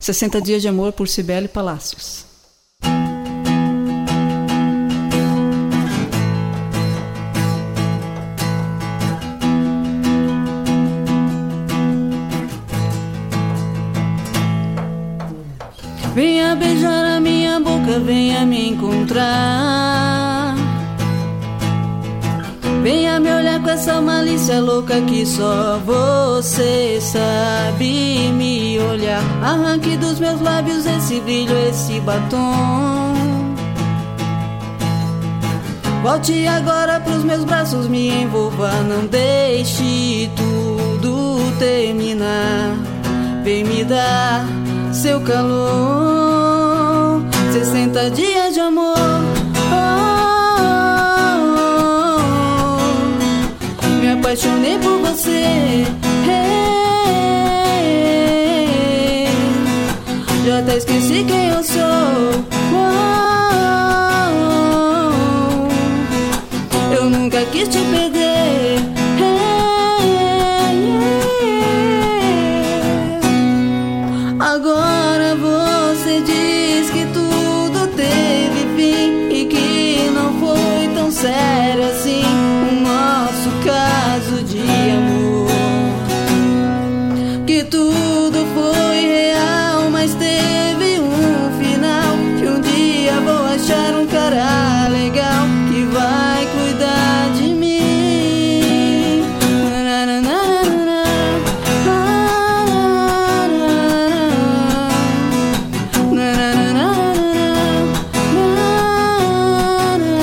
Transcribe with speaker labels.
Speaker 1: 60 Dias de Amor, por Cibele Palacios.
Speaker 2: Venha beijar a minha boca, venha me encontrar. Venha me olhar com essa malícia louca que só você sabe me olhar. Arranque dos meus lábios esse brilho, esse batom. Volte agora pros meus braços, me envolva, não deixe tudo terminar. Vem me dar seu calor, 60 dias de amor. Me apaixonei por você, já até esqueci quem eu sou.